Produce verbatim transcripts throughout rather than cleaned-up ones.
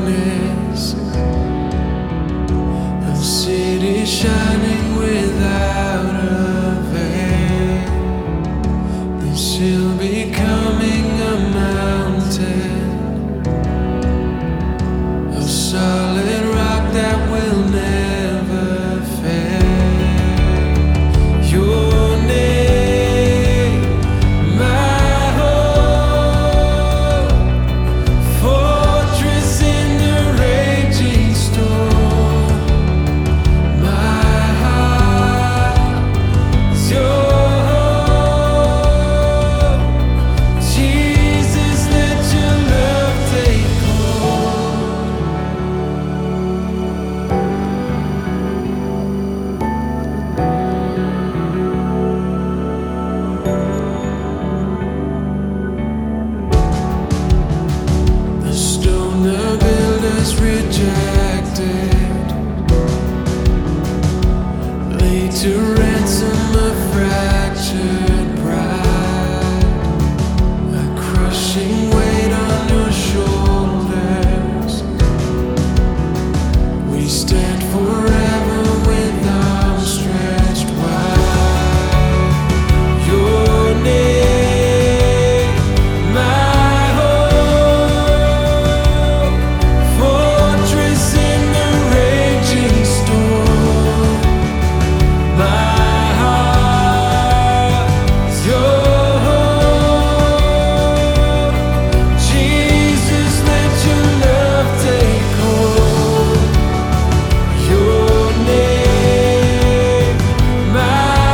darkness, a city shining without a veil. This hill becoming a mountain, a solid rock that will never fail. Your name, my hope, fortress in the raging storm. My heart is your hope. Jesus, let your love take hold. The stone the builders rejected, laid to ransom a fractured pride, a crushing weight on your shoulders. We stand forever with arms stretched wide. Your name, my hope, fortress in the raging storm. My heart is your hope. Jesus, let your love take hold. Your name, my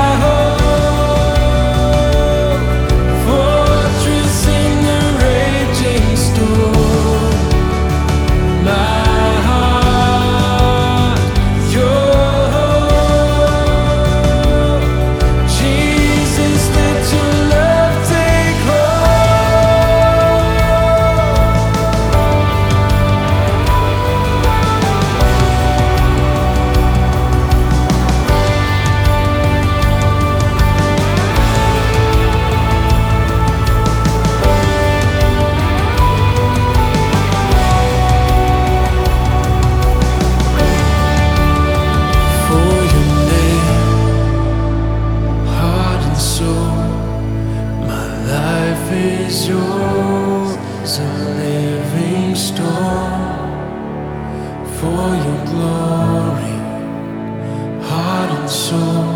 hope, fortress in the raging storm. My heart, your hope. Jesus, let your love take hold. For your name, heart and soul, my life is yours, a living stone. For your glory, heart and soul,